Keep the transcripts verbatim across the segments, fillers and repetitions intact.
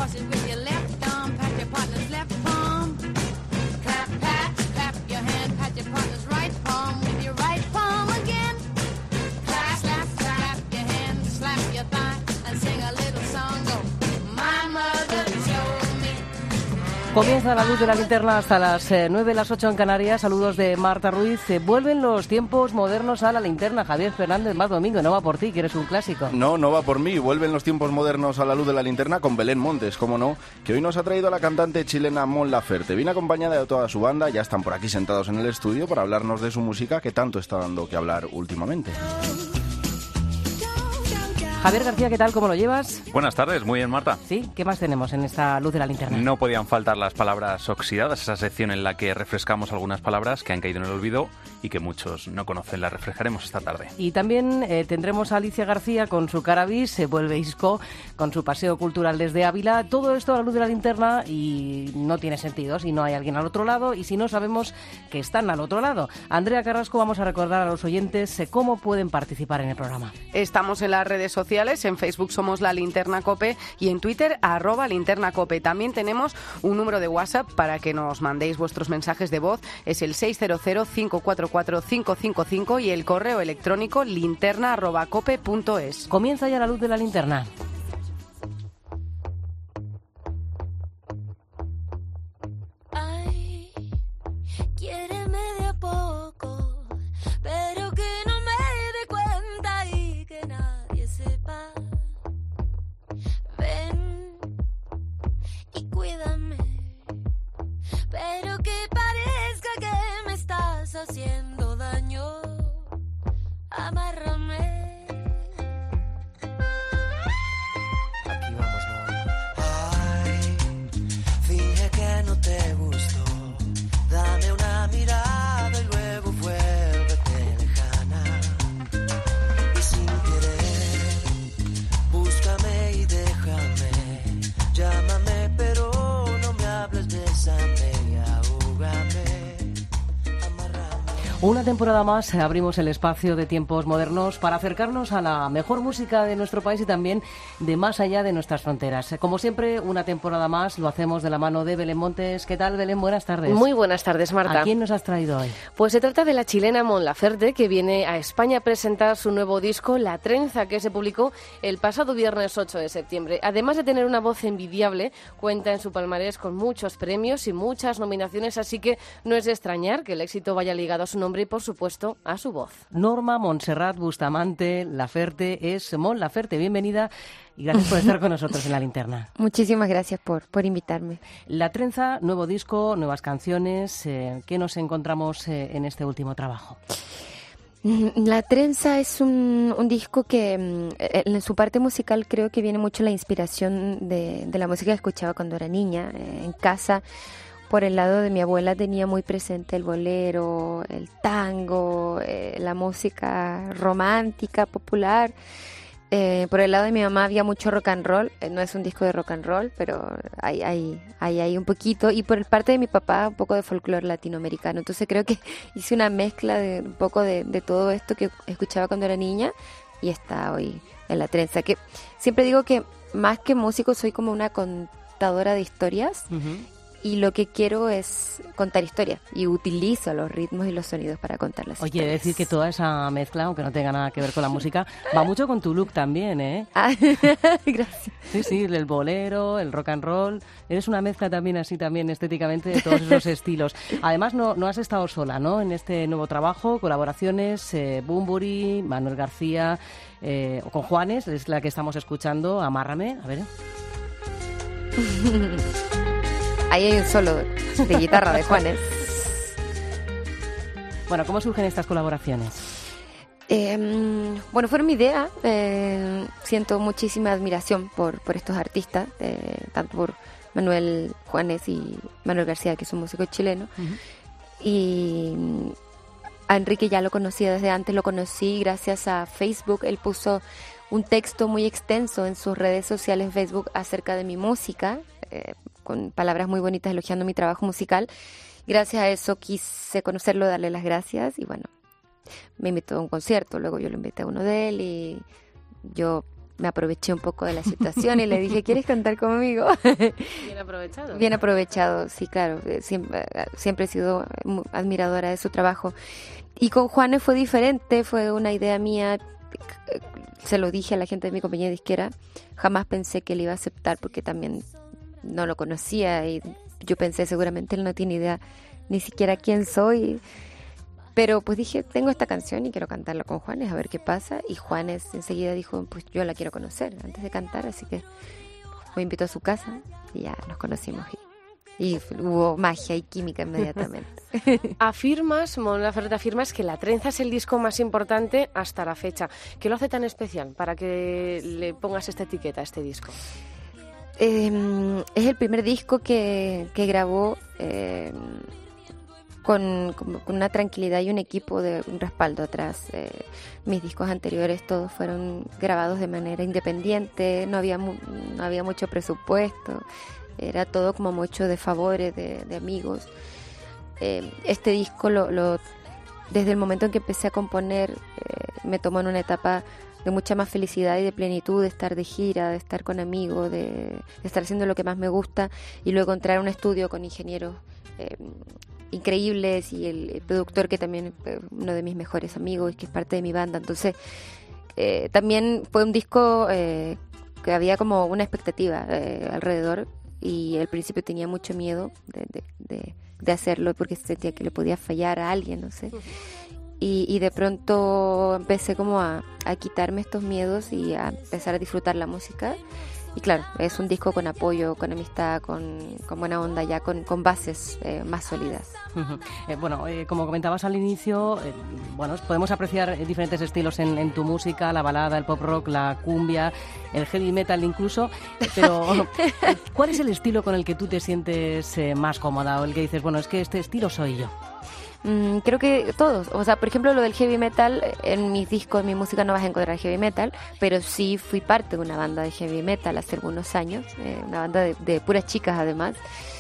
cross it with your left thumb, pat your partner's left palm. Clap, pat, clap your hand, pat your partner's right palm with your right palm again. Clap, slap, slap your hand, slap your thigh, and sing a little song. Go, my mother told me. Comienza la luz de la linterna hasta las eh, nueve, las ocho en Canarias. Saludos de Marta Ruiz. Eh, vuelven los tiempos modernos a la linterna. Javier Fernández, más domingo. No va por ti, que eres un clásico. No, no va por mí. Vuelven los tiempos modernos a la luz de la linterna con Belén Montes, cómo no, que hoy nos ha traído a la cantante chilena Mon Laferte. Viene acompañada de toda su banda. Ya están por aquí sentados en el estudio para hablarnos de su música, que tanto está dando que hablar últimamente. Javier García, ¿qué tal? ¿Cómo lo llevas? Buenas tardes, muy bien, Marta. ¿Sí? ¿Qué más tenemos en esta luz de la linterna? No podían faltar las palabras oxidadas, esa sección en la que refrescamos algunas palabras que han caído en el olvido y que muchos no conocen. Las refrescaremos esta tarde. Y también eh, tendremos a Alicia García con su Carabis, se vuelve Isco, con su paseo cultural desde Ávila. Todo esto a la luz de la linterna y no tiene sentido si no hay alguien al otro lado y si no sabemos que están al otro lado. Andrea Carrasco, vamos a recordar a los oyentes eh, cómo pueden participar en el programa. Estamos en las redes sociales. En Facebook somos La Linterna Cope y en Twitter arroba Linterna Cope. También tenemos un número de WhatsApp para que nos mandéis vuestros mensajes de voz. Es el seis cero cero, cinco cuatro cuatro, cinco cinco cinco y el correo electrónico linterna arroba cope punto es. Comienza ya la luz de la linterna. Ay, quiéreme de a poco, pero que no me dé cuenta y que nadie sepa. Ven y cuídame, pero que parezca que me estás haciendo daño. Amárrame. Aquí vamos, ¿no? Ay, finge que no te gustó. Dame una mirada y luego vuélvete lejana. Y sin querer, búscame y déjame. Llámame, pero no me hables, bésame y ahógame. Una temporada más abrimos el espacio de tiempos modernos para acercarnos a la mejor música de nuestro país y también de más allá de nuestras fronteras. Como siempre, una temporada más lo hacemos de la mano de Belén Montes. ¿Qué tal, Belén? Buenas tardes. Muy buenas tardes, Marta. ¿A quién nos has traído hoy? Pues se trata de la chilena Mon Laferte, que viene a España a presentar su nuevo disco, La Trenza, que se publicó el pasado viernes ocho de septiembre. Además de tener una voz envidiable, cuenta en su palmarés con muchos premios y muchas nominaciones, así que no es de extrañar que el éxito vaya ligado a su nombre y, por supuesto, a su voz. Norma Montserrat Bustamante Laferte es Mon Laferte. Bienvenida y gracias por estar con nosotros en La Linterna. Muchísimas gracias por, por invitarme. La Trenza, nuevo disco, nuevas canciones. Eh, ¿Qué nos encontramos eh, en este último trabajo? La Trenza es un, un disco que en su parte musical creo que viene mucho la inspiración de, de la música que escuchaba cuando era niña. Eh, en casa, por el lado de mi abuela, tenía muy presente el bolero, el tango, eh, la música romántica, popular. Eh, por el lado de mi mamá había mucho rock and roll. Eh, no es un disco de rock and roll, pero hay, hay, hay, hay un poquito. Y por el parte de mi papá, un poco de folclore latinoamericano. Entonces creo que hice una mezcla de un poco de, de todo esto que escuchaba cuando era niña y está hoy en La Trenza. Que siempre digo que más que músico soy como una contadora de historias. Uh-huh. Y lo que quiero es contar historias y utilizo los ritmos y los sonidos para contar las Oye, historias. Oye, decir que toda esa mezcla, aunque no tenga nada que ver con la música, va mucho con tu look también, ¿eh? Ah, gracias. Sí, sí, el bolero, el rock and roll. Eres una mezcla también así, también estéticamente, de todos esos estilos. Además, no, no has estado sola, ¿no? En este nuevo trabajo, colaboraciones, eh, Bunbury, Manuel García, eh, con Juanes, es la que estamos escuchando, Amárrame, a ver. Ahí hay un solo de guitarra de Juanes. Bueno, ¿cómo surgen estas colaboraciones? Eh, bueno, fue mi idea. Eh, siento muchísima admiración por, por estos artistas, eh, tanto por Manuel Juanes y Manuel García, que es un músico chileno. Uh-huh. Y a Enrique ya lo conocía desde antes, lo conocí gracias a Facebook. Él puso un texto muy extenso en sus redes sociales en Facebook acerca de mi música, eh, con palabras muy bonitas elogiando mi trabajo musical. Gracias a eso quise conocerlo, darle las gracias y bueno, me invitó a un concierto, luego yo lo invité a uno de él y yo me aproveché un poco de la situación y le dije, ¿quieres cantar conmigo? Bien aprovechado. Bien aprovechado, sí, claro. Siempre, siempre he sido muy admiradora de su trabajo. Y con Juanes fue diferente, fue una idea mía. Se lo dije a la gente de mi compañía disquera. Jamás pensé que él iba a aceptar porque también no lo conocía y yo pensé seguramente él no tiene idea ni siquiera quién soy. Pero pues dije, tengo esta canción y quiero cantarla con Juanes, a ver qué pasa. Y Juanes enseguida dijo, pues yo la quiero conocer antes de cantar, así que me invitó a su casa y ya nos conocimos. Y, y hubo magia y química inmediatamente. Afirmas, Mon Laferte, afirmas que La Trenza es el disco más importante hasta la fecha. ¿Qué lo hace tan especial para que le pongas esta etiqueta a este disco? Eh, es el primer disco que, que grabó... Eh, Con, con, con una tranquilidad y un equipo de un respaldo atrás. Eh, mis discos anteriores todos fueron grabados de manera independiente, no había, mu- no había mucho presupuesto, era todo como mucho de favores, de, de amigos. Eh, este disco, lo, lo, desde el momento en que empecé a componer, eh, me tomó en una etapa de mucha más felicidad y de plenitud, de estar de gira, de estar con amigos, de, de estar haciendo lo que más me gusta y luego entrar a un estudio con ingenieros eh, increíbles y el, el productor que también es uno de mis mejores amigos y que es parte de mi banda. Entonces eh, también fue un disco eh, que había como una expectativa eh, alrededor y al principio tenía mucho miedo de, de, de, de hacerlo porque sentía que le podía fallar a alguien, no sé. Y, y de pronto empecé como a, a quitarme estos miedos y a empezar a disfrutar la música. Y claro, es un disco con apoyo, con amistad, con, con buena onda, ya con, con bases eh, más sólidas. Uh-huh. Eh, bueno, eh, como comentabas al inicio, eh, bueno, podemos apreciar eh, diferentes estilos en, en tu música, la balada, el pop rock, la cumbia, el heavy metal incluso, pero ¿cuál es el estilo con el que tú te sientes eh, más cómoda o el que dices, bueno, es que este estilo soy yo? Mm, creo que todos, o sea, por ejemplo lo del heavy metal, en mis discos, en mi música no vas a encontrar heavy metal, pero sí fui parte de una banda de heavy metal hace algunos años, eh, una banda de, de puras chicas además.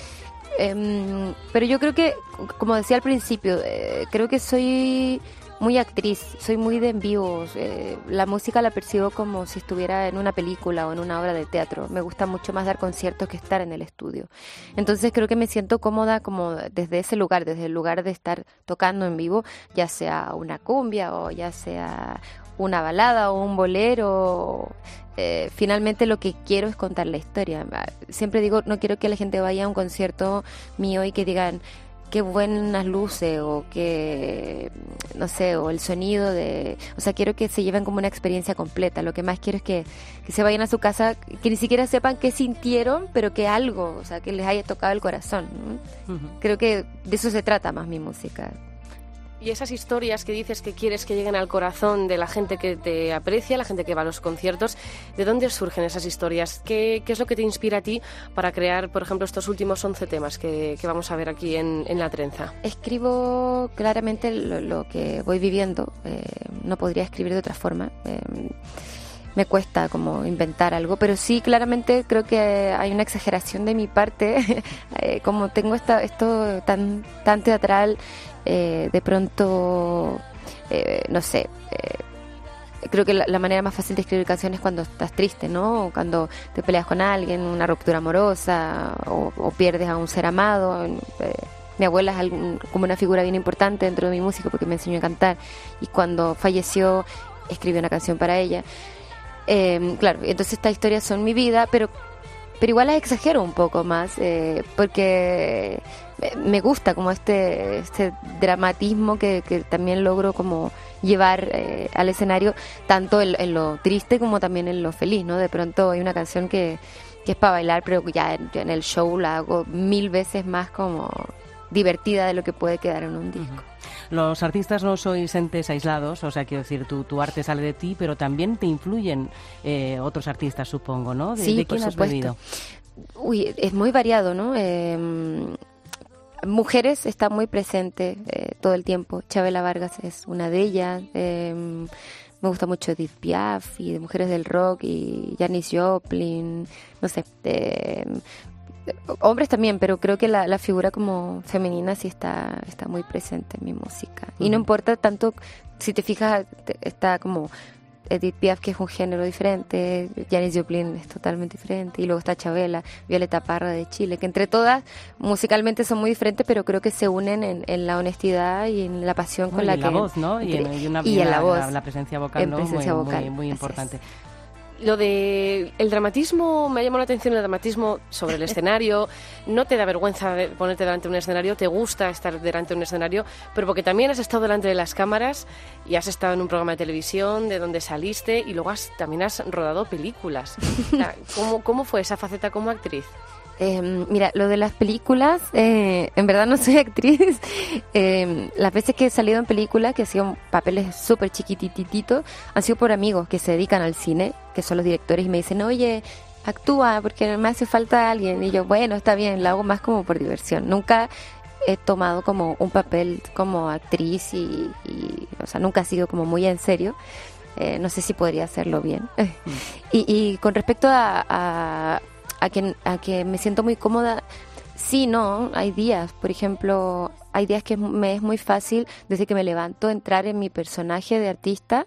Eh, pero yo creo que, como decía al principio, eh, creo que soy muy actriz, soy muy de en vivos, eh, la música la percibo como si estuviera en una película o en una obra de teatro, me gusta mucho más dar conciertos que estar en el estudio, entonces creo que me siento cómoda como desde ese lugar, desde el lugar de estar tocando en vivo, ya sea una cumbia o ya sea una balada o un bolero. Eh, finalmente lo que quiero es contar la historia. Siempre digo, no quiero que la gente vaya a un concierto mío y que digan qué buenas luces o que, no sé, o el sonido de... O sea, quiero que se lleven como una experiencia completa. Lo que más quiero es que, que se vayan a su casa, que ni siquiera sepan qué sintieron, pero que algo, o sea, que les haya tocado el corazón, ¿no? Uh-huh. Creo que de eso se trata más mi música. Y esas historias que dices que quieres que lleguen al corazón de la gente que te aprecia, la gente que va a los conciertos, ¿de dónde surgen esas historias? ¿Qué, qué es lo que te inspira a ti para crear, por ejemplo, estos últimos once temas que, que vamos a ver aquí en, en La Trenza? Escribo claramente lo, lo que voy viviendo. Eh, no podría escribir de otra forma. Eh, me cuesta como inventar algo, pero sí, claramente creo que hay una exageración de mi parte. eh, como tengo esta, esto tan, tan teatral, Eh, de pronto, eh, no sé, eh, creo que la, la manera más fácil de escribir canciones es cuando estás triste, ¿no? O cuando te peleas con alguien, una ruptura amorosa, o, o pierdes a un ser amado. Eh, mi abuela es algún, como una figura bien importante dentro de mi música porque me enseñó a cantar, y cuando falleció escribí una canción para ella. Eh, claro, entonces estas historias son mi vida, pero pero igual las exagero un poco más, eh, porque me gusta como este este dramatismo que, que también logro como llevar eh, al escenario, tanto en, en lo triste como también en lo feliz, ¿no? De pronto hay una canción que, que es para bailar, pero ya en, en el show la hago mil veces más como divertida de lo que puede quedar en un disco. Uh-huh. Los artistas no sois entes aislados, o sea, quiero decir, tu, tu arte sale de ti, pero también te influyen eh, otros artistas, supongo, ¿no? ¿De, sí, ¿de quién por has supuesto. bebido? Uy, es muy variado, ¿no? Eh, mujeres está muy presente eh, todo el tiempo. Chabela Vargas es una de ellas. Eh, me gusta mucho Edith Piaf y de Mujeres del Rock y Janis Joplin, no sé. Eh, hombres también, pero creo que la, la figura como femenina sí está, está muy presente en mi música. Uh-huh. Y no importa tanto, si te fijas, está como Edith Piaf, que es un género diferente, Janis Joplin es totalmente diferente, y luego está Chabela, Violeta Parra de Chile, que entre todas musicalmente son muy diferentes, pero creo que se unen en, en la honestidad y en la pasión con y la en que... la voz, ¿no? Y en, y una, y en la, la voz. La, la presencia vocal, en ¿no? presencia muy, vocal. muy, muy Así importante. es. Lo de el dramatismo, me ha llamado la atención el dramatismo sobre el escenario. No te da vergüenza de ponerte delante de un escenario, te gusta estar delante de un escenario, pero porque también has estado delante de las cámaras y has estado en un programa de televisión de donde saliste y luego has, también has rodado películas. O sea, ¿cómo, ¿Cómo fue esa faceta como actriz? Eh, mira, lo de las películas, eh, en verdad no soy actriz. Eh, las veces que he salido en películas, que han sido papeles súper chiquitititos, han sido por amigos que se dedican al cine, que son los directores, y me dicen, oye, actúa porque me hace falta alguien. Y yo, bueno, está bien, lo hago más como por diversión. Nunca he tomado como un papel como actriz y, y o sea, nunca ha sido como muy en serio. Eh, no sé si podría hacerlo bien. y, y con respecto a... a A que, a que me siento muy cómoda, sí, no, hay días, por ejemplo, hay días que me es muy fácil, desde que me levanto, entrar en mi personaje de artista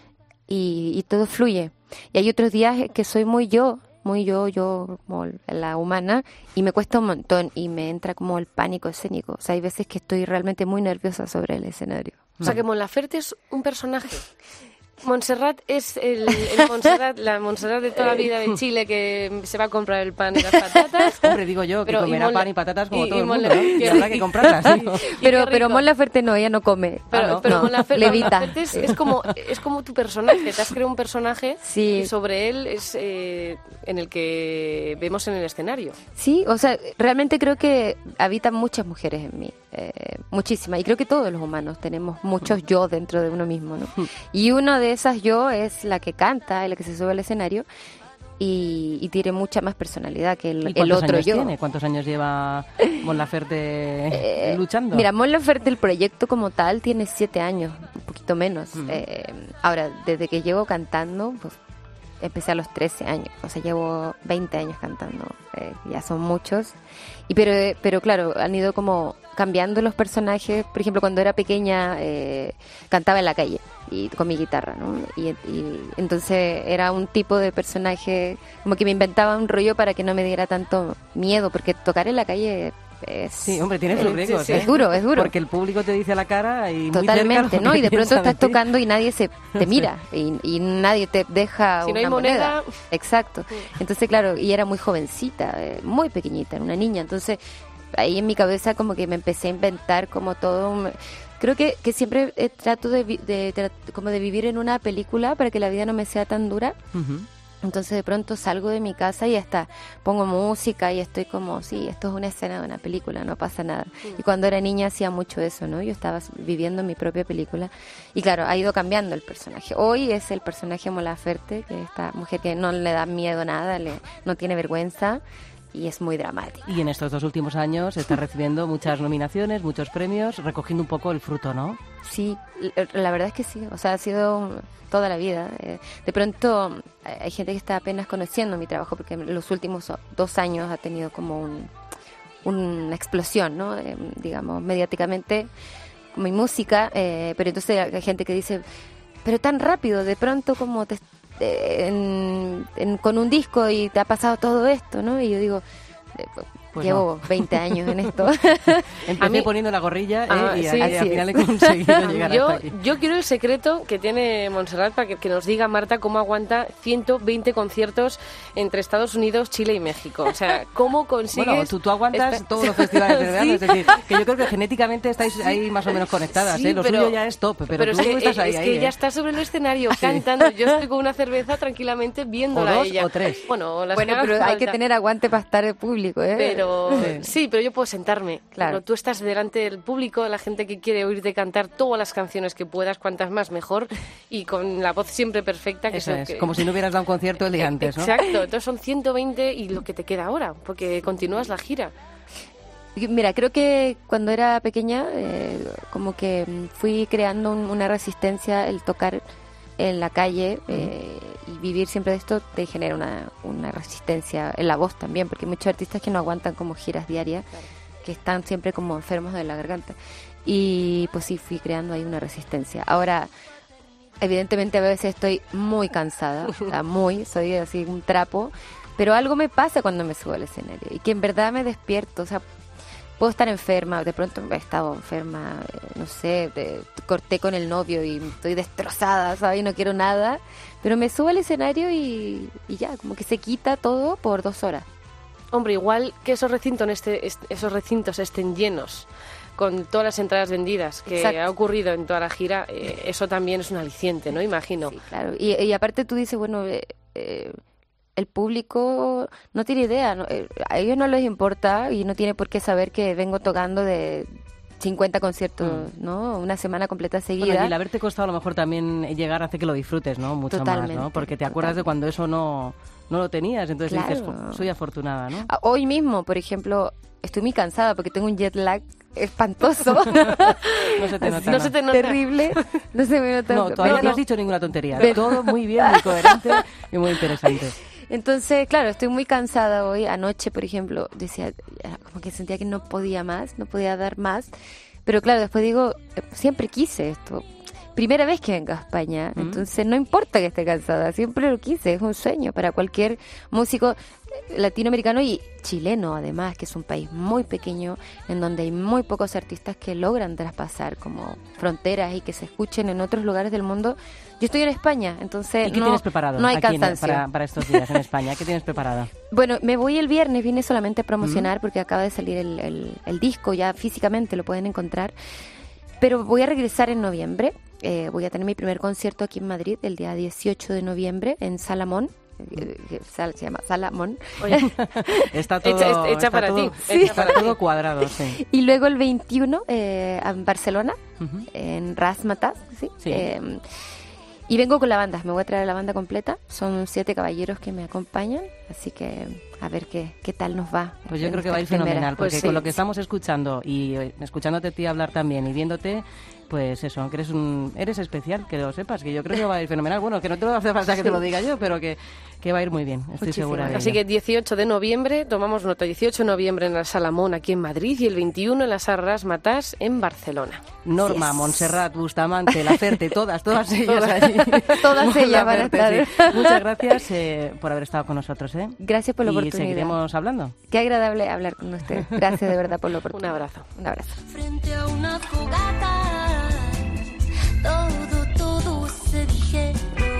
y, y todo fluye. Y hay otros días que soy muy yo, muy yo, yo como la humana, y me cuesta un montón y me entra como el pánico escénico. O sea, hay veces que estoy realmente muy nerviosa sobre el escenario. O sea, que Mon Laferte es un personaje. Montserrat es el, el Montserrat, la Montserrat de toda la vida de Chile que se va a comprar el pan y las patatas. Hombre, digo yo, que pero, comerá y pan y patatas como y, todo y el Mon mundo, ¿no? Y habrá que comprarlas. ¿Sí? Pero, pero Mon Laferte no, ella no come. Pero, ah, no, pero no, Mon Laferte, levita. Mon Laferte es, es, como, es como tu personaje, te has creado un personaje sí. y sobre él es eh, en el que vemos en el escenario. Sí, o sea, realmente creo que habitan muchas mujeres en mí, eh, muchísimas, y creo que todos los humanos tenemos muchos yo dentro de uno mismo, ¿no? Y una de esas yo es la que canta, la que se sube al escenario y, y tiene mucha más personalidad que el, ¿Y el otro años yo. Tiene? ¿Cuántos años lleva Mon Laferte eh, luchando? Mira, Mon Laferte, el proyecto como tal, tiene siete años, un poquito menos. Mm. Eh, ahora, desde que llevo cantando, pues empecé a los trece años, o sea, llevo veinte años cantando, eh, ya son muchos. Y pero, pero claro, han ido como cambiando los personajes. Por ejemplo, cuando era pequeña eh, cantaba en la calle y con mi guitarra, ¿no? Y, y entonces era un tipo de personaje como que me inventaba un rollo para que no me diera tanto miedo, porque tocar en la calle es... Sí, hombre, tiene sus riesgos, sí, sí. ¿eh? Es duro, es duro. Porque el público te dice a la cara y totalmente, muy cerca ¿no? Y de pronto estás ti. tocando y nadie se te mira y, y nadie te deja si no una hay moneda. moneda. Exacto. Entonces, claro, y era muy jovencita, eh, muy pequeñita, era una niña. Entonces, ahí en mi cabeza como que me empecé a inventar como todo un... Creo que, que siempre eh, trato de, vi- de, de- como de vivir en una película para que la vida no me sea tan dura. Uh-huh. Entonces de pronto salgo de mi casa y hasta pongo música y estoy como, sí, esto es una escena de una película, no pasa nada. Y cuando era niña hacía mucho eso, ¿no? Yo estaba viviendo mi propia película y claro, ha ido cambiando el personaje. Hoy es el personaje Mon Laferte, que es esta mujer que no le da miedo a nada, le, no tiene vergüenza y es muy dramática. Y en estos dos últimos años está recibiendo muchas nominaciones, muchos premios, recogiendo un poco el fruto, ¿no? Sí, la- la verdad es que sí, o sea, ha sido toda la vida. Eh, De pronto eh, hay gente que está apenas conociendo mi trabajo porque en los últimos dos años ha tenido como un, una explosión, ¿no? Eh, digamos, mediáticamente, mi música, eh, pero entonces hay gente que dice, pero tan rápido, de pronto como te, eh, en- en- con un disco y te ha pasado todo esto, ¿no? Y yo digo, eh, Pues llevo no. veinte años en esto. Empecé A mí- poniendo la gorrilla, ¿eh? Ah, y, sí, y así al es. final he conseguido llegar yo, hasta aquí. yo quiero el secreto que tiene Montserrat para que, que nos diga, Marta, cómo aguanta ciento veinte conciertos entre Estados Unidos, Chile y México. O sea, ¿cómo consigues...? Bueno, tú, tú aguantas esta- todos los festivales de verano, Sí. es decir, que yo creo que genéticamente estáis ahí más o menos conectadas, Sí, ¿eh? Lo pero- suyo ya es top, pero, Pero tú es que, estás ahí, es que ahí, ella ¿eh? está sobre el escenario cantando. Yo estoy con una cerveza tranquilamente viéndola O a dos ella. o tres. Bueno, las Bueno, que haga pero hay que falta. tener aguante para estar en público, ¿eh? Pero Sí. sí, pero yo puedo sentarme. Claro. Pero tú estás delante del público, de la gente que quiere oírte cantar todas las canciones que puedas, cuantas más mejor, y con la voz siempre perfecta. Que Eso es lo es, que- como si no hubieras dado un concierto el día antes, ¿no? Exacto, entonces son ciento veinte y lo que te queda ahora, porque continúas la gira. Mira, creo que cuando era pequeña, eh, como que mm, fui creando un- una resistencia, el tocar en la calle eh, y vivir siempre de esto te genera una, una resistencia en la voz también, porque hay muchos artistas que no aguantan como giras diarias, que están siempre como enfermos de la garganta. Y pues sí, fui creando ahí una resistencia. Ahora, evidentemente a veces estoy muy cansada, o sea, muy, soy así un trapo, pero algo me pasa cuando me subo al escenario y que en verdad me despierto, o sea, puedo estar enferma, de pronto he estado enferma, eh, no sé, de- corté con el novio y estoy destrozada, ¿sabes? Y no quiero nada, pero me subo al escenario y, y ya, como que se quita todo por dos horas. Hombre, igual que esos recintos, este, est- esos recintos estén llenos, con todas las entradas vendidas, que Exacto. ha ocurrido en toda la gira, eh, eso también es un aliciente, ¿no? Imagino. Sí, claro. Y, y aparte tú dices, bueno, eh, eh, el público no tiene idea, no, eh, a ellos no les importa y no tiene por qué saber que vengo tocando de cincuenta conciertos, ¿no? Una semana completa seguida. Bueno, y el haberte costado a lo mejor también llegar hace que lo disfrutes, ¿no? Mucho Totalmente, más, ¿no? Porque te acuerdas de cuando eso no, no lo tenías, entonces Claro. dices, "Jo, soy afortunada, ¿no? Ah, Hoy mismo, por ejemplo, estoy muy cansada porque tengo un jet lag espantoso. No se te nota. No se te nota. Terrible. No se me nota. No, todavía pero- no has dicho ninguna tontería. Pero- Todo muy bien, muy coherente y muy interesante. Entonces, claro, estoy muy cansada hoy. Anoche, por ejemplo, decía, ya, como que sentía que no podía más, no podía dar más. Pero claro, después digo, eh, siempre quise esto. Primera vez que vengo a España, Mm. entonces no importa que esté cansada, siempre lo quise, es un sueño para cualquier músico eh, latinoamericano y chileno además, que es un país muy pequeño en donde hay muy pocos artistas que logran traspasar como fronteras y que se escuchen en otros lugares del mundo. Yo estoy en España, entonces ¿Y qué no, tienes preparado no hay aquí en- cansancio. para, para estos días en España? ¿Qué tienes preparado? Bueno, me voy el viernes, vine solamente a Mm. promocionar porque acaba de salir el, el- el disco, ya físicamente lo pueden encontrar. Pero voy a regresar en noviembre. Eh, voy a tener mi primer concierto aquí en Madrid el día dieciocho de noviembre en Salamón. eh, que sal- se llama Salamón. Oye, Está todo, Hecha- hecha está para todo- ti, sí, hecha está para todo ti. cuadrado, sí. Y luego el veintiuno eh, en Barcelona, Ujú. en Razzmatazz, ¿sí? Sí. Eh, y vengo con la banda, me voy a traer la banda completa. Son siete caballeros que me acompañan, así que a ver qué, qué tal nos va. Pues yo en creo que va a ir esta primera. fenomenal, porque Pues sí. con lo que estamos escuchando y eh, escuchándote a ti hablar también y viéndote, pues eso, aunque eres un eres especial, que lo sepas, que yo creo que va a ir fenomenal. Bueno, que no te lo hace falta que te lo diga yo, pero que, que va a ir muy bien, estoy Muchísimas segura de Así ello. que dieciocho de noviembre, tomamos nota, dieciocho de noviembre en la Salamón aquí en Madrid y el veintiuno en la Sala Razzmatazz en Barcelona. Norma, Yes. Montserrat, Bustamante, Laferte, todas, todas ellas allí. Todas ellas van a Laferte, estar. sí. Muchas gracias eh, por haber estado con nosotros, ¿eh? Gracias por la y oportunidad. seguiremos hablando. Qué agradable hablar con usted. Gracias de verdad por la Un oportunidad. abrazo. Un abrazo. Frente a una fogata, todo, todo se dijeron.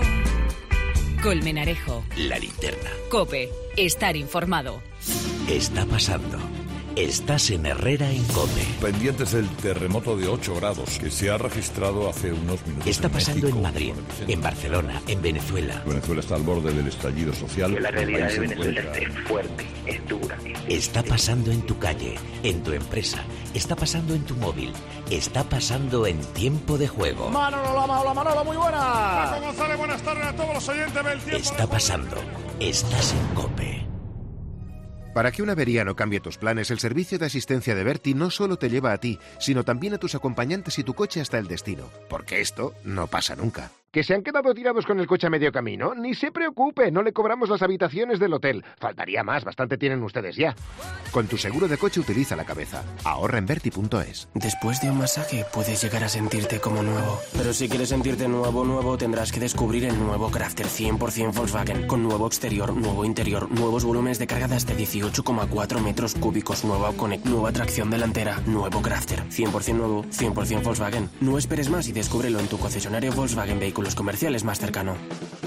Colmenarejo. La linterna. Cope. Estar informado. Está pasando. Estás en Herrera en Cope. Pendientes del terremoto de ocho grados que se ha registrado hace unos minutos. Está pasando México, en Madrid, con epicentro. en Barcelona, en Venezuela. Venezuela está al borde del estallido social. Que la realidad El de país se Venezuela encuentra- es fuerte, es dura. es Está pasando en tu calle, en tu empresa. Está pasando en tu móvil. Está pasando en tiempo de juego. Manolo Lama, hola Manolo, muy buena. Paco González, buenas tardes a todos los oyentes del tiempo. Está pasando. Estás en Cope. Para que una avería no cambie tus planes, el servicio de asistencia de Berti no solo te lleva a ti, sino también a tus acompañantes y tu coche hasta el destino. Porque esto no pasa nunca. ¿Que se han quedado tirados con el coche a medio camino? Ni se preocupe, no le cobramos las habitaciones del hotel. Faltaría más, bastante tienen ustedes ya. Con tu seguro de coche utiliza la cabeza. Ahorra en Berti punto es. Después de un masaje puedes llegar a sentirte como nuevo. Pero si quieres sentirte nuevo, nuevo, tendrás que descubrir el nuevo Crafter cien por ciento Volkswagen. Con nuevo exterior, nuevo interior, nuevos volúmenes de carga de hasta dieciocho coma cuatro metros cúbicos, nueva Connect, nueva tracción delantera, nuevo Crafter. cien por ciento nuevo, cien por ciento Volkswagen. No esperes más y descúbrelo en tu concesionario Volkswagen Vehículos Comerciales más cercano.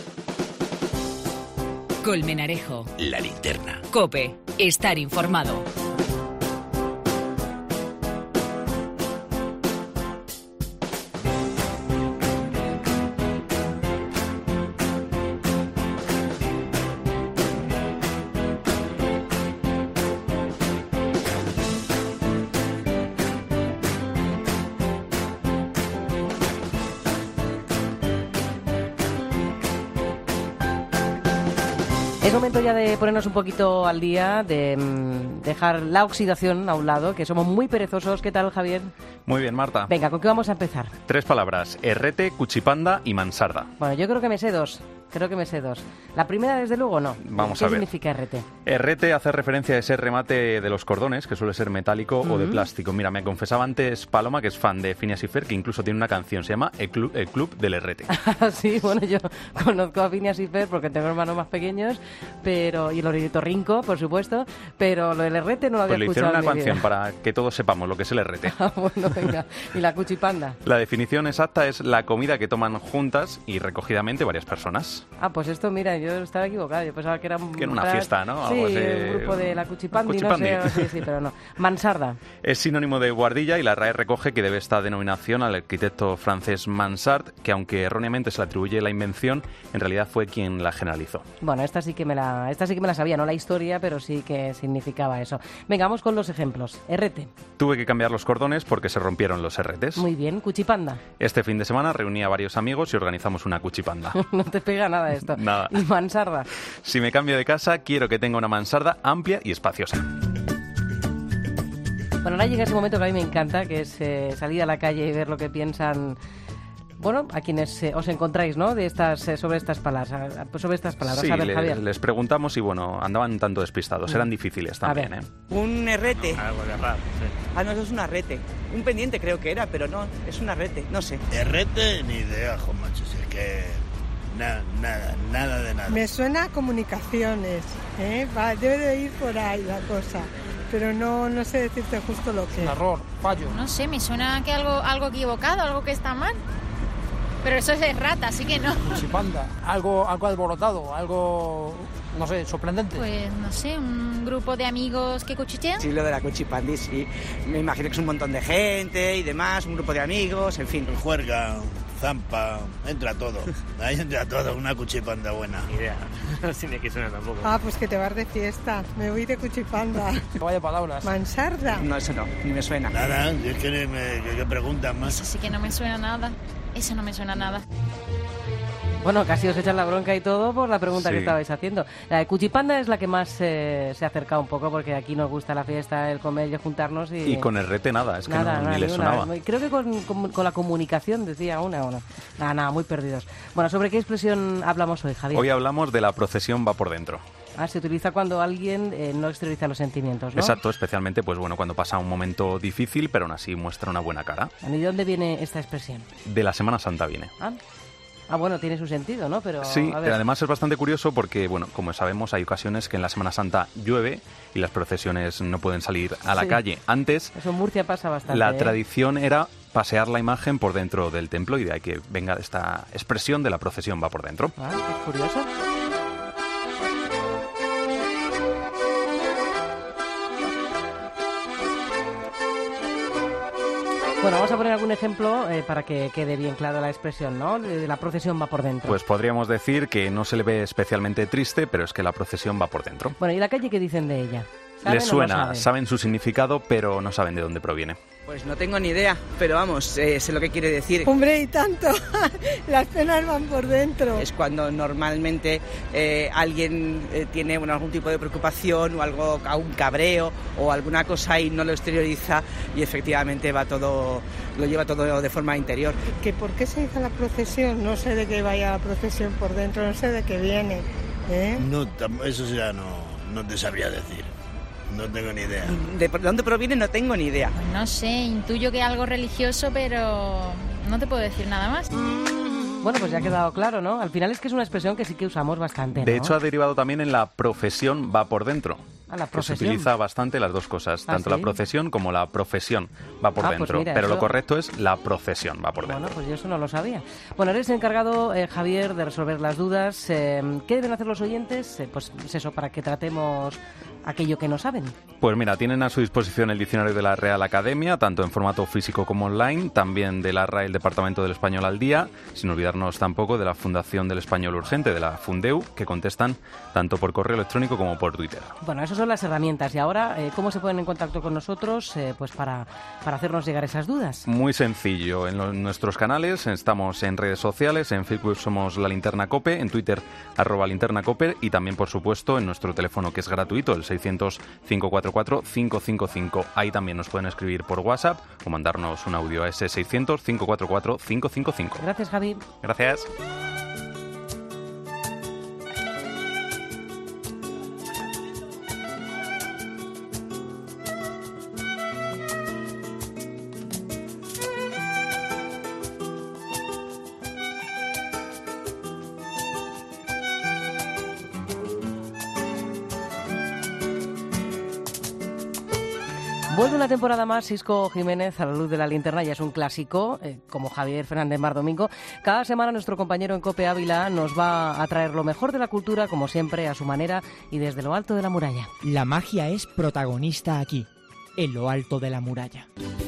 Colmenarejo. La linterna. Cope. Estar informado. Es momento ya de ponernos un poquito al día, de mm, dejar la oxidación a un lado, que somos muy perezosos. ¿Qué tal, Javier? Muy bien, Marta. Venga, ¿con qué vamos a empezar? Tres palabras: errete, cuchipanda y mansarda. Bueno, yo creo que me sé dos. creo que me sé dos. La primera, desde luego, no. Vamos ¿Qué a ver. significa R T? R T hace referencia a ese remate de los cordones, que suele ser metálico o de Mm. plástico. Mira, me confesaba antes Paloma, que es fan de Phineas y Ferb, que incluso tiene una canción, se llama El Club, el Club del R T. Sí, bueno, yo conozco a Phineas y Ferb porque tengo hermanos más pequeños, pero y el ornitorrinco, por supuesto, pero lo del R T no lo había Pues le escuchado hicieron una en mi vida. canción para que todos sepamos lo que es el R T. Ah, bueno, venga. ¿Y la cuchipanda? La definición exacta es la comida que toman juntas y recogidamente varias personas. Ah, pues esto, mira, yo estaba equivocada. Yo pensaba que era un... Que era una tal- fiesta, ¿no? Sí, Algo así. un grupo de la cuchipandi, Cuchipandi. no sé, sí, sí, pero no. Mansarda. Es sinónimo de guardilla y la R A E recoge que debe esta denominación al arquitecto francés Mansart, que aunque erróneamente se le atribuye la invención, en realidad fue quien la generalizó. Bueno, esta sí que me la, esta sí que me la sabía, no la historia, pero sí que significaba eso. Venga, vamos con los ejemplos. R T. Tuve que cambiar los cordones porque se rompieron los R Ts. Muy bien. Cuchipanda. Este fin de semana reuní a varios amigos y organizamos una cuchipanda. No te pega nada esto. Nada. Y mansarda. Si me cambio de casa, quiero que tenga una mansarda amplia y espaciosa. Bueno, ahora llega ese momento que a mí me encanta, que es eh, salir a la calle y ver lo que piensan... Bueno, a quienes eh, os encontráis, ¿no? De estas, eh, sobre estas palabras, a- a- sobre estas palabras. Sí, a ver, le- Javier. les preguntamos y bueno, andaban un tanto despistados, eran difíciles A también, ver. ¿eh? Un errete. Algo de rap, sí. Ah, no, eso es un arrete. Un pendiente creo que era, pero no, es un arrete, no sé. Errete, ni idea, jo, macho, si es que... Nada, nada, nada de nada. Me suena a comunicaciones, ¿eh? Va, debe de ir por ahí la cosa, pero no, no sé decirte justo lo que es. Error, fallo. No sé, me suena que algo, algo equivocado, algo que está mal. Pero eso es de rata, así que no. Cuchipanda, algo, algo alborotado, algo, no sé, sorprendente. Pues no sé, un grupo de amigos que cuchichean. Sí, lo de la cuchipandi, sí. Me imagino que es un montón de gente y demás, un grupo de amigos, en fin. Juerga, zampa, entra todo. Ahí entra todo, una cuchipanda buena. Ni idea, no sé ni qué suena tampoco. Ah, pues que te vas de fiesta. Me voy de cuchipanda. Vaya palabras. Mansarda. No, eso no, ni me suena. Nada, es que ni me que, que preguntan más. Eso sí que no me suena nada. Eso no me suena nada. Bueno, casi os echan la bronca y todo por la pregunta Sí. que estabais haciendo. La de Cuchipanda es la que más eh, se ha acercado un poco, porque aquí nos gusta la fiesta, el comer y el juntarnos. Y, Y con R T nada, es que nada, no, nada, ni le ni una. sonaba. Muy- Creo que con, con- con la comunicación, decía una o no. Nada, nada, muy perdidos. Bueno, ¿sobre qué expresión hablamos hoy, Javier? Hoy hablamos de la procesión va por dentro. Ah, se utiliza cuando alguien eh, no exterioriza los sentimientos, ¿no? Exacto, especialmente pues bueno cuando pasa un momento difícil, pero aún así muestra una buena cara. ¿Y de dónde viene esta expresión? De la Semana Santa viene. Ah, ah bueno, tiene su sentido, ¿no? Pero, Sí, a ver. pero además es bastante curioso porque, bueno, como sabemos, hay ocasiones que en la Semana Santa llueve y las procesiones no pueden salir a la Sí. calle. Antes, Eso en Murcia pasa bastante. la ¿eh? tradición era pasear la imagen por dentro del templo y de ahí que venga esta expresión de la procesión va por dentro. Ah, es curioso. Bueno, vamos a poner algún ejemplo eh, para que quede bien clara la expresión, ¿no? De, de la procesión va por dentro. Pues podríamos decir que no se le ve especialmente triste, pero es que la procesión va por dentro. Bueno, ¿y la calle qué dicen de ella? ¿Saben Les o no suena, saben? saben su significado, pero no saben de dónde proviene. Pues no tengo ni idea, pero vamos, eh, sé lo que quiere decir. Hombre, y tanto. Las penas van por dentro. Es cuando normalmente eh, alguien eh, tiene bueno, algún tipo de preocupación o algo, un cabreo o alguna cosa y no lo exterioriza y efectivamente va todo, lo lleva todo de forma interior. ¿Que por qué se hizo la procesión? No sé de qué vaya la procesión por dentro, no sé de qué viene. ¿eh? No, tam- eso ya no, no te sabría decir. No tengo ni idea. ¿De por- dónde proviene? No tengo ni idea. Pues no sé, intuyo que algo religioso, pero no te puedo decir nada más. Bueno, pues ya ha quedado claro, ¿no? Al final es que es una expresión que sí que usamos bastante, ¿no? De hecho, ha derivado también en la profesión va por dentro. Ah, la Que se profesión. utiliza bastante las dos cosas, Ah, tanto ¿sí? la procesión como la profesión va por Ah, pues dentro. mira, pero eso- lo correcto es la procesión va por dentro. Bueno, pues yo eso no lo sabía. Bueno, eres encargado, eh, Javier, de resolver las dudas. Eh, ¿Qué deben hacer los oyentes? Eh, pues es eso, para que tratemos aquello que no saben. Pues mira, tienen a su disposición el diccionario de la Real Academia, tanto en formato físico como online, también de la R A E, el Departamento del Español al Día, sin olvidarnos tampoco de la Fundación del Español Urgente, de la Fundeu, que contestan tanto por correo electrónico como por Twitter. Bueno, esas son las herramientas. Y ahora, eh, ¿cómo se ponen en contacto con nosotros eh, pues para, para hacernos llegar esas dudas? Muy sencillo, en lo- en nuestros canales estamos en redes sociales, en Facebook somos La Linterna Cope, en Twitter arroba Linterna Cope y también por supuesto en nuestro teléfono que es gratuito, el seiscientos, cinco cuatro cuatro, cinco cinco cinco. Ahí también nos pueden escribir por WhatsApp o mandarnos un audio a ese seiscientos, cinco cuatro cuatro, cinco cinco cinco. Gracias, Javi. Gracias. Vuelve una temporada más Isco Jiménez a la luz de la linterna, ya es un clásico, eh, como Javier Fernández Mar Domingo. Cada semana nuestro compañero en COPE Ávila nos va a traer lo mejor de la cultura, como siempre, a su manera y desde lo alto de la muralla. La magia es protagonista aquí, en lo alto de la muralla.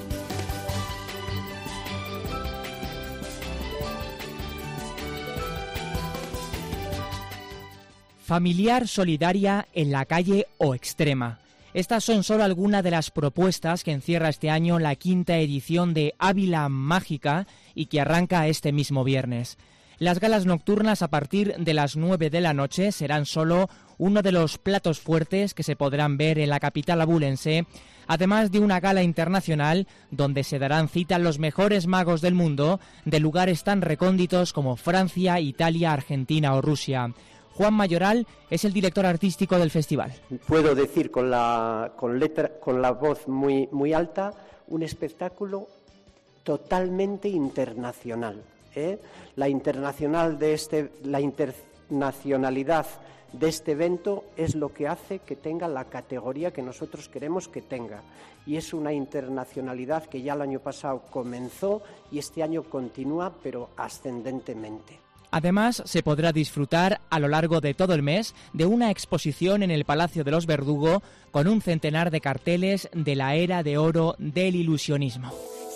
Familiar, solidaria, en la calle o extrema. Estas son solo algunas de las propuestas que encierra este año la quinta edición de Ávila Mágica y que arranca este mismo viernes. Las galas nocturnas a partir de las nueve de la noche serán solo uno de los platos fuertes que se podrán ver en la capital abulense, además de una gala internacional donde se darán cita los mejores magos del mundo de lugares tan recónditos como Francia, Italia, Argentina o Rusia. Juan Mayoral es el director artístico del festival. Puedo decir con la, con letra, con la voz muy, muy alta, un espectáculo totalmente internacional. ¿eh? La internacional de este, la internacionalidad de este evento es lo que hace que tenga la categoría que nosotros queremos que tenga. Y es una internacionalidad que ya el año pasado comenzó y este año continúa, pero ascendentemente. Además, se podrá disfrutar a lo largo de todo el mes de una exposición en el Palacio de los Verdugo con un centenar de carteles de la era de oro del ilusionismo.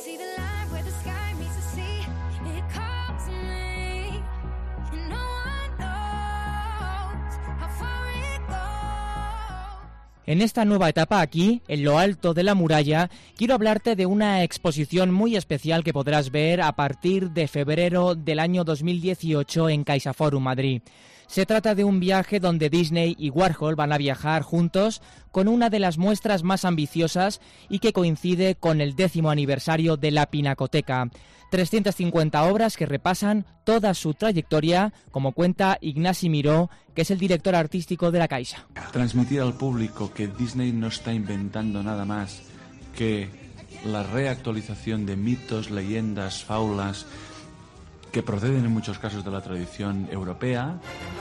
En esta nueva etapa aquí, en lo alto de la muralla, quiero hablarte de una exposición muy especial que podrás ver a partir de febrero del año dos mil dieciocho en CaixaForum Madrid. Se trata de un viaje donde Disney y Warhol van a viajar juntos con una de las muestras más ambiciosas y que coincide con el décimo aniversario de la Pinacoteca. trescientas cincuenta obras que repasan toda su trayectoria, como cuenta Ignasi Miró, que es el director artístico de la Caixa. Transmitir al público que Disney no está inventando nada más que la reactualización de mitos, leyendas, fábulas que proceden en muchos casos de la tradición europea.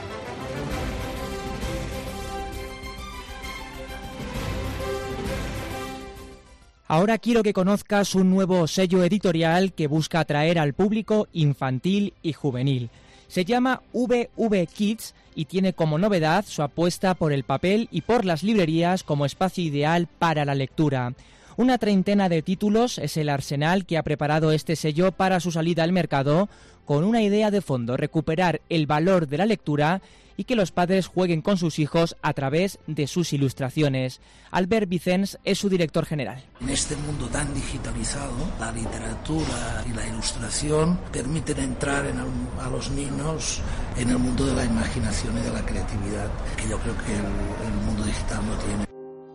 Ahora quiero que conozcas un nuevo sello editorial que busca atraer al público infantil y juvenil. Se llama V V Kids y tiene como novedad su apuesta por el papel y por las librerías como espacio ideal para la lectura. Una treintena de títulos es el arsenal que ha preparado este sello para su salida al mercado, con una idea de fondo: recuperar el valor de la lectura y que los padres jueguen con sus hijos a través de sus ilustraciones. Albert Vicens es su director general. En este mundo tan digitalizado, la literatura y la ilustración permiten entrar en el, a los niños en el mundo de la imaginación y de la creatividad, que yo creo que el, el mundo digital no tiene.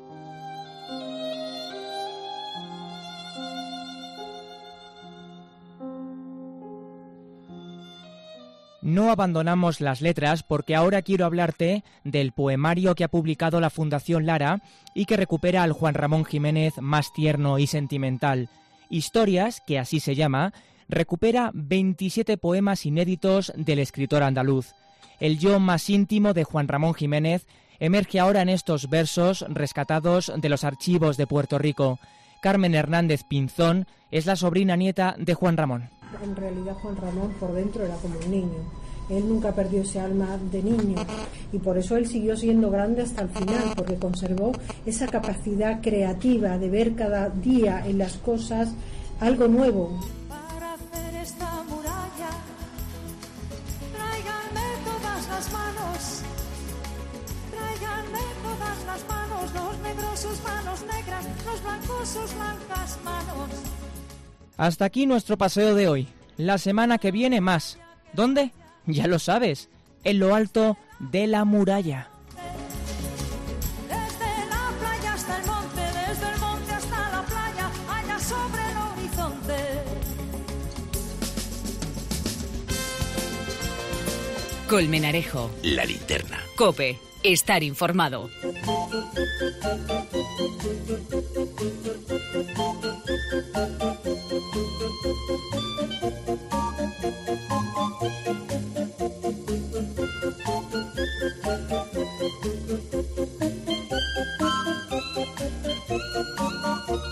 No abandonamos las letras porque ahora quiero hablarte del poemario que ha publicado la Fundación Lara y que recupera al Juan Ramón Jiménez más tierno y sentimental. Historias, que así se llama, recupera veintisiete poemas inéditos del escritor andaluz. El yo más íntimo de Juan Ramón Jiménez emerge ahora en estos versos rescatados de los archivos de Puerto Rico. Carmen Hernández Pinzón es la sobrina nieta de Juan Ramón. En realidad Juan Ramón por dentro era como un niño. Él nunca perdió ese alma de niño y por eso él siguió siendo grande hasta el final, porque conservó esa capacidad creativa de ver cada día en las cosas algo nuevo. Para hacer esta muralla, tráiganme todas las manos, tráiganme todas las manos, los negros sus manos negras, los blancos sus blancas manos. Hasta aquí nuestro paseo de hoy. La semana que viene más. ¿Dónde? Ya lo sabes, en lo alto de la muralla. Desde la playa hasta el monte, desde el monte hasta la playa, allá sobre el horizonte. Colmenarejo. La linterna. COPE. Estar informado. Thank you.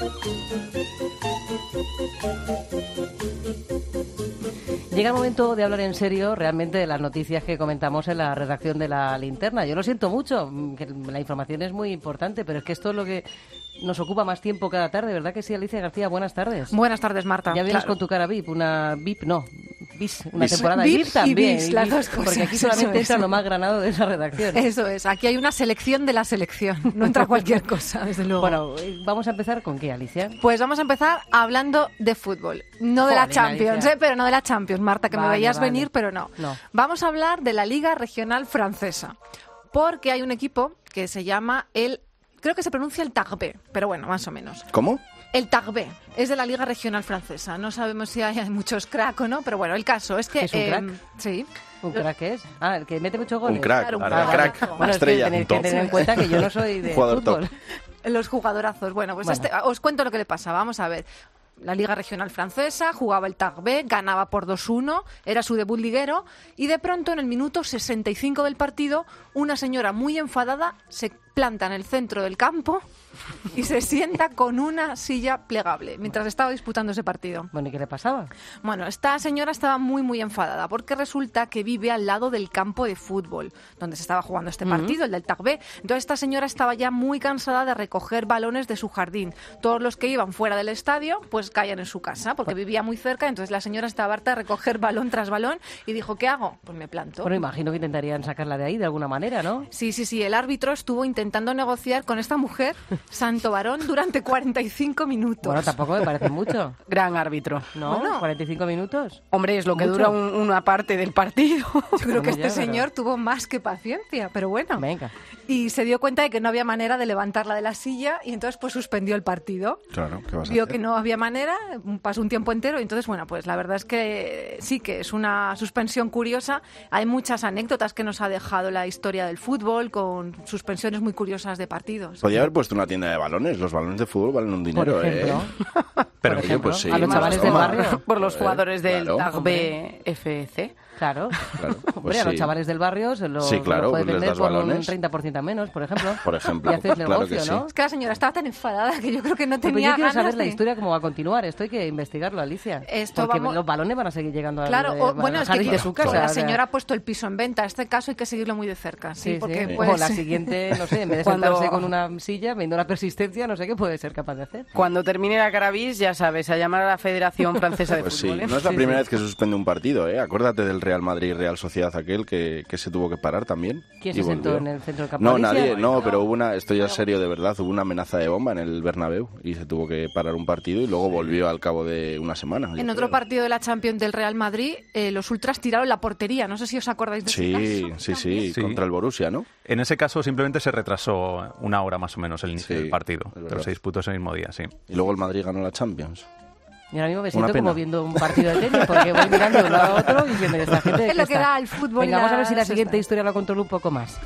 Llega el momento de hablar en serio realmente de las noticias que comentamos en la redacción de La Linterna. Yo lo siento mucho, que la información es muy importante, pero es que esto es lo que nos ocupa más tiempo cada tarde, ¿verdad que sí, Alicia García? Buenas tardes. Buenas tardes, Marta. Ya vienes Claro. con tu cara V I P, una V I P, no, bis, una Bis. temporada V I P V I P también. y bis, las V I P, dos cosas. Porque aquí solamente Eso entra es. lo más granado de esa redacción. Eso es, aquí hay una selección de la selección, no entra cualquier cosa, desde luego. Bueno, vamos a empezar con qué, Alicia. Pues vamos a empezar hablando de fútbol. No de la Joder, Champions, Alicia. ¿eh? Pero no de la Champions, Marta, que me Vale, veías vale. venir, pero no. No. Vamos a hablar de la Liga Regional Francesa, porque hay un equipo que se llama el... Creo que se pronuncia el Tarbes, pero bueno, más o menos. ¿Cómo? El Tarbes es de la Liga Regional Francesa. No sabemos si hay muchos crack o no, pero bueno, el caso es que... ¿Es un eh, crack? Sí. ¿Un crack es? Ah, el que mete muchos goles. Un crack, Claro, un ahora, crack. crack, Bueno, es que estrella. tenéis que top. tener en cuenta que yo no soy de Jugador fútbol. top. Los jugadorazos. Bueno, pues Bueno. este, os cuento lo que le pasa. Vamos a ver. La Liga Regional Francesa, jugaba el Tarbes, ganaba por dos uno, era su debut liguero, y de pronto en el minuto sesenta y cinco del partido, una señora muy enfadada se planta en el centro del campo y se sienta con una silla plegable mientras estaba disputando ese partido. Bueno, ¿y qué le pasaba? Bueno, esta señora estaba muy, muy enfadada porque resulta que vive al lado del campo de fútbol donde se estaba jugando este partido, el del Tarbes. Entonces esta señora estaba ya muy cansada de recoger balones de su jardín. Todos los que iban fuera del estadio, pues caían en su casa porque vivía muy cerca. Entonces la señora estaba harta de recoger balón tras balón y dijo, ¿qué hago? Pues me planto. Bueno, imagino que intentarían sacarla de ahí de alguna manera, ¿no? Sí, sí, sí. El árbitro estuvo intentando negociar con esta mujer, santo varón, durante cuarenta y cinco minutos. Bueno, tampoco me parece mucho. Gran árbitro. ¿No? Bueno. ¿cuarenta y cinco minutos? Hombre, es lo que Mucho. dura un- una parte del partido. Yo creo que Bueno, ya, este pero- señor tuvo más que paciencia, pero bueno. Venga. Y se dio cuenta de que no había manera de levantarla de la silla y entonces pues suspendió el partido. Claro, ¿qué vas a Vio hacer? que no había manera, pasó un tiempo entero y entonces, bueno, pues la verdad es que sí que es una suspensión curiosa. Hay muchas anécdotas que nos ha dejado la historia del fútbol con suspensiones muy curiosas de partidos. Podría haber puesto una tienda de balones. Los balones de fútbol valen un dinero, Por ejemplo. ¿eh? Por Oye, ejemplo, pues sí, a los pues chavales del toma. barrio. Por los Joder, jugadores del claro. Tarbes F C. Claro. Claro, Hombre, pues a los sí. chavales del barrio se lo, Sí, claro, se lo puedes pues les vender das por un balones. treinta por ciento a menos, por ejemplo. Por ejemplo, Y haces claro negocio, que sí. ¿no? Es que la señora estaba tan enfadada que yo creo que no Pues tenía yo quiero ganas saber la de- historia cómo va a continuar. Esto hay que investigarlo, Alicia. Esto Porque vamos- los balones van a seguir llegando al, Claro, eh, o- al bueno, es que jardín de su casa. la o sea. señora ha puesto el piso en venta. Este caso hay que seguirlo muy de cerca, sí, Sí, porque sí. pues, O la siguiente, no sé, en vez de Cuando- sentarse con una silla, viendo la persistencia, no sé qué puede ser capaz de hacer. Cuando termine la Carabis, ya sabes, a llamar a la Federación Francesa de Pues sí, Fútbol. ¿eh? no es la Sí, primera sí. vez que se suspende un partido, ¿eh? Acuérdate del Real Madrid-Real Sociedad aquel que, que se tuvo que parar también. ¿Quién y se sentó volvió. en el centro del campo? No, ¿Alicia? nadie, no, pero hubo una, esto ya es serio de verdad, hubo una amenaza de bomba en el Bernabéu y se tuvo que parar un partido y luego volvió al cabo de una semana. yo en otro creo. partido de la Champions del Real Madrid, eh, los ultras tiraron la portería. No sé si os acordáis de ese Sí, caso. sí, sí, Sí. contra el Borussia, ¿no? En ese caso simplemente se retrasó una hora más o menos el inicio Sí, del partido, es pero verdad. se disputó ese mismo día, sí. Y luego el Madrid ganó la Champions. Y ahora mismo me Una siento pena. como viendo un partido de tenis porque voy mirando de un lado a otro y diciendo, esta gente de Es qué lo que está? da el fútbol y Venga, vamos a la ver si la sexta. siguiente historia la controlo un poco más.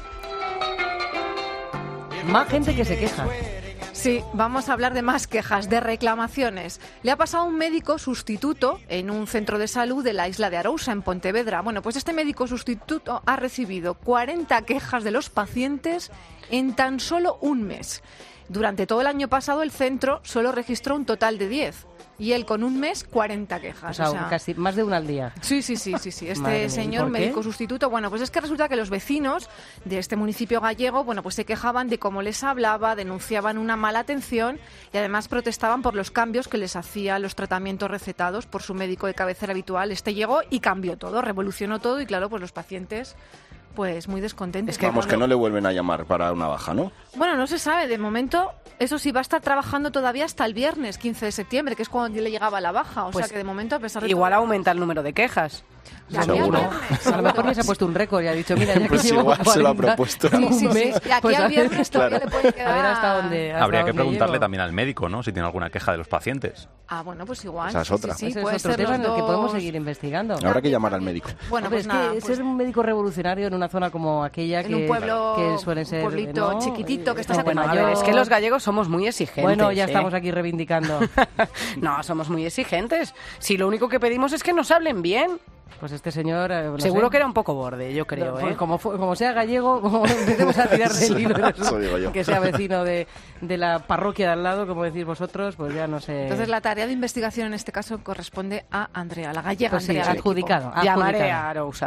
Más gente que se queja. Sí, vamos a hablar de más quejas, de reclamaciones. Le ha pasado a un médico sustituto en un centro de salud de la isla de Arousa, en Pontevedra. Bueno, pues este médico sustituto ha recibido cuarenta quejas de los pacientes en tan solo un mes. Durante todo el año pasado el centro solo registró un total de diez. Y él con un mes, cuarenta quejas. O sea, casi más de una al día. Sí, sí, sí, sí, sí. Este Madre mía, ¿y señor por qué? médico sustituto, bueno, pues es que resulta que los vecinos de este municipio gallego, bueno, pues se quejaban de cómo les hablaba, denunciaban una mala atención y además protestaban por los cambios que les hacía los tratamientos recetados por su médico de cabecera habitual. Este llegó y cambió todo, revolucionó todo y claro, pues los pacientes pues muy descontentes. Vamos, que no le vuelven a llamar para una baja, ¿no? Bueno, no se sabe, de momento, eso sí, va a estar trabajando todavía hasta el viernes quince de septiembre, que es cuando le llegaba la baja, o Pues sea que de momento, a pesar de Igual todo, aumenta el número de quejas. Ya, Seguro. ya, viernes, A lo mejor ya se ha puesto un récord y ha dicho, mira, ya que Pues llevo igual se lo ha cuarenta, propuesto. Sí, sí, un sí. mes, Y aquí pues a al ver, viernes todavía claro. le puede quedar... a ver hasta dónde hasta Habría que dónde preguntarle llego. también al médico, ¿no? Si tiene alguna queja de los pacientes. Ah, bueno, pues igual. Esa es sí, otra. Sí, sí, Ese puede es otro ser tema los en el que podemos dos. seguir investigando. Habrá que llamar al médico. Bueno, Hombre, pues es nada, que pues ser un médico revolucionario en una zona como aquella en que, un pueblo, que suelen ser un pueblito ¿no? chiquitito que está Gente Bueno, a mayor. ver, es que los gallegos somos muy exigentes. Bueno, ya ¿eh? estamos aquí reivindicando. No, somos muy exigentes. Si lo único que pedimos es que nos hablen bien. Pues este señor... Eh, no Seguro sé. que era un poco borde, yo creo, No, ¿eh? pues como, fu- como sea gallego, como empecemos a tirar del hilo, y Eso digo yo. que sea vecino de, de la parroquia de al lado, como decís vosotros, pues ya no sé... Entonces la tarea de investigación en este caso corresponde a Andrea, la gallega Pues sí, Andrea. del adjudicado, equipo. adjudicado. Llamaré a Arousa.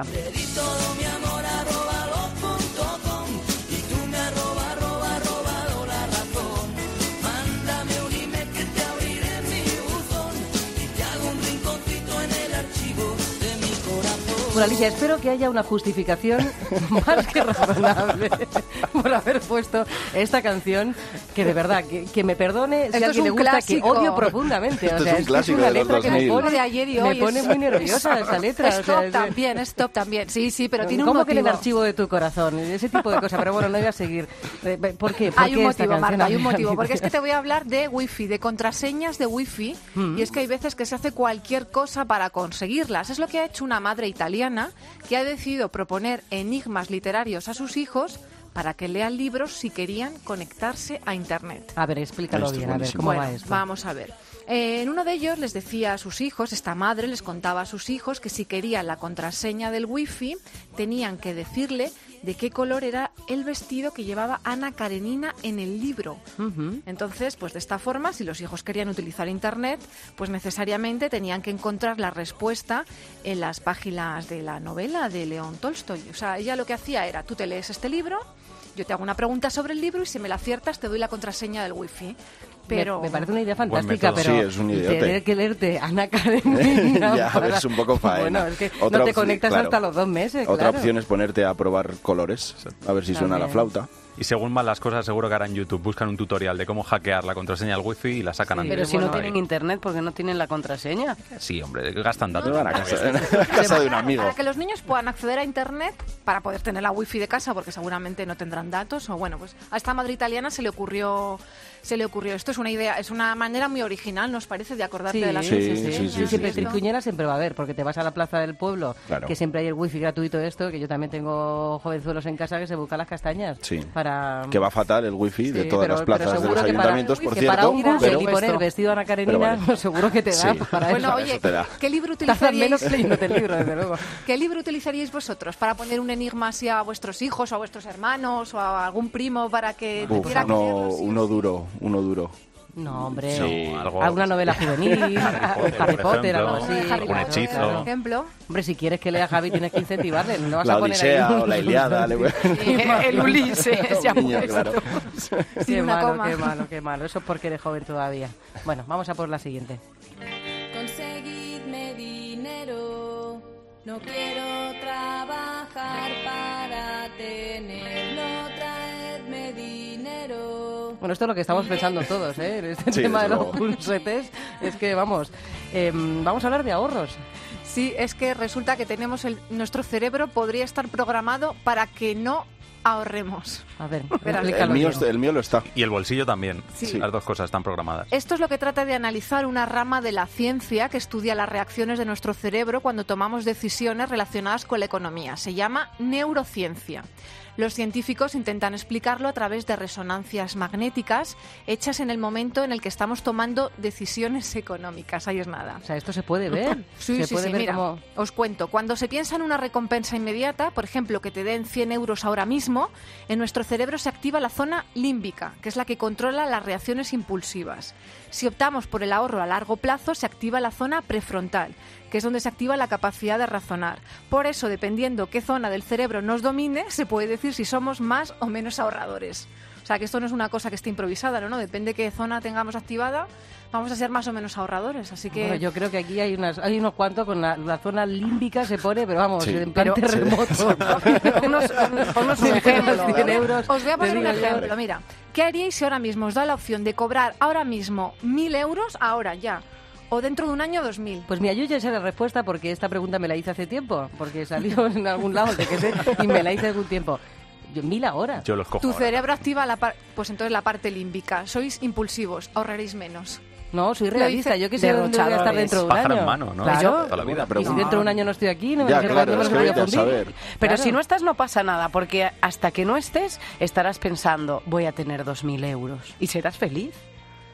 Bueno, Alicia, espero que haya una justificación más que razonable por haber puesto esta canción, que de verdad, que, que me perdone si Esto a es alguien le un gusta, clásico. que odio profundamente. Esto o sea, es un es, clásico que es de una los letra que me dos mil. pone, de ayer y me hoy pone es- muy nerviosa esa letra. Es o sea, top es- también, es top también. Sí, sí, pero tiene un ¿Cómo motivo. que en el archivo de tu corazón? Ese tipo de cosas, pero bueno, no voy a seguir. Eh, ¿Por qué? ¿Por Hay qué un esta motivo, canción, Marta, hay un Andrea? motivo. Porque es que te voy a hablar de wifi, de contraseñas de wifi, Mm. y es que hay veces que se hace cualquier cosa para conseguirlas. Es lo que ha hecho una madre italiana que ha decidido proponer enigmas literarios a sus hijos para que lean libros si querían conectarse a Internet. A ver, explícalo Esto es bien, a ver, buenísimo. ¿cómo Bueno, va esto? vamos a ver. Eh, en uno de ellos les decía a sus hijos, esta madre les contaba a sus hijos que si querían la contraseña del wifi tenían que decirle de qué color era el vestido que llevaba Ana Karenina en el libro. Ujú. Entonces, pues de esta forma, si los hijos querían utilizar Internet, pues necesariamente tenían que encontrar la respuesta en las páginas de la novela de León Tolstoy. O sea, ella lo que hacía era, tú te lees este libro, yo te hago una pregunta sobre el libro y si me la aciertas te doy la contraseña del wifi. Pero... Me, me parece una idea Buen fantástica, método. pero Sí, es un idiote. tener que leerte Ana Karenina Ya, para- es un poco faena. Bueno, es que Otra no te opción, conectas claro. hasta los dos meses, Otra claro. opción es ponerte a probar colores, a ver si suena la También. flauta. Y según van las cosas, seguro que ahora en YouTube buscan un tutorial de cómo hackear la contraseña del wifi y la sacan antes. Pero si no Bueno, tienen internet, ¿por qué no tienen la contraseña? Sí, hombre, gastan datos. Van a casa, a casa de un amigo. Para que los niños puedan acceder a Internet, para poder tener la wifi de casa, porque seguramente no tendrán datos, o bueno, pues a esta madre italiana se le ocurrió se le ocurrió esto. Es una idea, es una manera muy original, ¿nos parece? De acordarte Sí, de las sí, cosas. sí, sí, Sí, siempre Esto. tricuñera siempre va a haber, porque te vas a la plaza del pueblo, Claro. que siempre hay el wifi gratuito de esto, que yo también tengo jovenzuelos en casa que se buscan las castañas. Sí. Para... Que va fatal el wifi de Sí, todas pero- las plazas pero de seguro los que para- ayuntamientos, por que cierto. para un Google pero, y poner vestido Ana Karenina, Pero vale. seguro que te da Sí. para Bueno, eso. oye, eso te da. ¿qué libro Tardan menos utilizaríais? leyéndote el libro, desde luego. ¿Qué libro utilizaríais vosotros para poner un enigma así a vuestros hijos o a vuestros hermanos o a algún primo para que Uf, tuviera que uno, leerlo, sí? uno duro, uno duro. No, hombre, Sí. algo- alguna novela juvenil, Harry Potter, Harry por Potter, algo ejemplo, así. Harry un Potter, hechizo. por ejemplo. Hombre, si quieres que lea Javi tienes que incentivarle, no vas La a poner Odisea ahí... o la Iliada. le voy a- El Ulises, se ha Niño, puesto. claro. Qué Sin una malo, coma. qué malo, qué malo. Eso es porque eres joven todavía. Bueno, vamos a por la siguiente. Conseguidme dinero, no quiero trabajar para tenerlo, traedme dinero. Bueno, esto es lo que estamos pensando todos, ¿eh? En este Sí, tema de desde los luego. punsetes. Es que, vamos, em, vamos a hablar de ahorros. Sí, es que resulta que tenemos el, nuestro cerebro podría estar programado para que no ahorremos. A ver, Verás. El explícalo mío, bien. el mío lo está. Y el bolsillo también. Sí. Las dos cosas están programadas. Esto es lo que trata de analizar una rama de la ciencia que estudia las reacciones de nuestro cerebro cuando tomamos decisiones relacionadas con la economía. Se llama neurociencia. Los científicos intentan explicarlo a través de resonancias magnéticas hechas en el momento en el que estamos tomando decisiones económicas. Ahí es nada. O sea, esto se puede ver. Sí, se sí, puede sí, ver mira, cómo- os cuento. Cuando se piensa en una recompensa inmediata, por ejemplo, que te den cien euros ahora mismo, en nuestro cerebro se activa la zona límbica, que es la que controla las reacciones impulsivas. Si optamos por el ahorro a largo plazo, se activa la zona prefrontal, que es donde se activa la capacidad de razonar. Por eso, dependiendo qué zona del cerebro nos domine, se puede decir si somos más o menos ahorradores. O sea, que esto no es una cosa que esté improvisada, ¿no? ¿no? Depende qué zona tengamos activada, vamos a ser más o menos ahorradores. Así que... Bueno, yo creo que aquí hay unas, hay unos cuantos con la, la zona límbica se pone, pero vamos, Sí. en plan Pero- terremoto. unos, unos cien ejemplos. cien euros. Os voy a poner te un digo yo. ejemplo. Mira, ¿qué haríais si ahora mismo os da la opción de cobrar ahora mismo mil euros, ahora ya, o dentro de un año dos mil? Pues mira, yo ya sé la respuesta porque esta pregunta me la hice hace tiempo, porque salió en algún lado de que sé y me la hice hace algún tiempo. Yo, mil ahora. Yo los cojo Tu ahora. cerebro activa la par- pues entonces la parte límbica. Sois impulsivos, ahorraréis menos. No, soy Lo realista. dice Yo que sé dónde voy a estar dentro de un Pájaro año. en mano, ¿no? Claro. Toda la vida. Y si dentro de un año no estoy aquí, no me Ya, sé claro, cuándo es me que voy a vete a fundir. saber. Pero Claro. si no estás no pasa nada, porque hasta que no estés estarás pensando, voy a tener dos mil euros. Y serás feliz.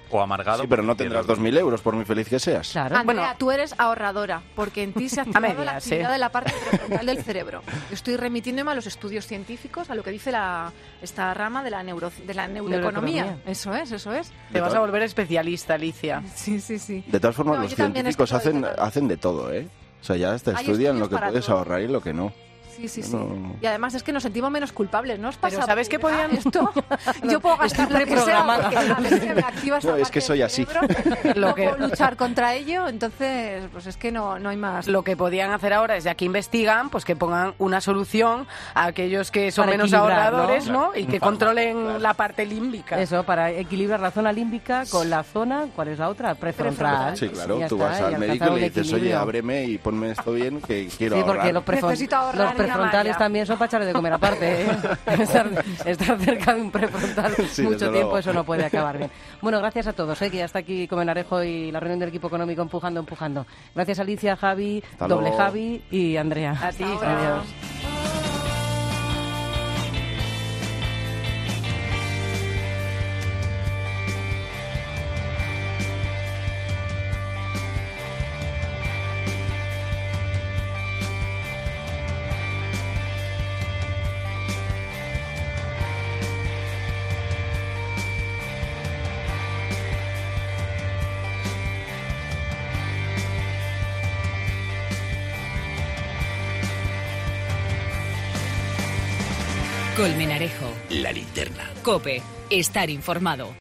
O amargado. Sí, pero no tendrás dos mil euros por muy feliz que seas. Claro. Andrea, Bueno, tú eres ahorradora, porque en ti se ha activado medias, la actividad ¿eh? de la parte prefrontal del cerebro. Yo estoy remitiéndome a los estudios científicos, a lo que dice la, esta rama de la, neuro, de la neuroeconomía. Neuroeconomía. Eso es, eso es. te vas a volver especialista, Alicia. Sí, sí, sí. De todas formas, No, los yo también científicos estoy hacen, totalmente- hacen de todo, ¿eh? O sea, ya te Hay estudian lo estudios que para puedes todo. ahorrar y lo que no. Sí, sí, sí. No. Y además es que nos sentimos menos culpables, ¿no os pasa? Pero ¿sabes qué podían...? Esto, yo puedo gastar lo que sea, preprogramada. porque a ver, se me activa esa No, es parte que soy del así. cerebro, Lo no que- puedo luchar contra ello, entonces, pues es que no, no hay más. Lo que podían hacer ahora es, ya que investigan, pues que pongan una solución a aquellos que son Para menos equilibrar, ahorradores, ¿no? ¿no? Y que controlen la parte límbica. Eso, para equilibrar la zona límbica con la zona, ¿cuál es la otra? Prefrontal. Sí, claro, Y ya tú está, vas y al médico alcanzar y un le dices, oye, equilibrio. ábreme y ponme esto bien, que quiero Sí, porque ahorrar. los, prefron- Necesito ahorrar los en una prefrontales malla. también son para echarle de comer aparte, ¿eh? estar, estar cerca de un prefrontal Sí, mucho desde tiempo, luego. eso no puede acabar bien. Bueno, gracias a todos, ¿eh? Que ya está aquí Comenarejo y la reunión del equipo económico empujando, empujando. Gracias Alicia, Javi, Hasta doble luego. Javi y Andrea. A ti, adiós. Colmenarejo. La linterna. Cope. Estar informado.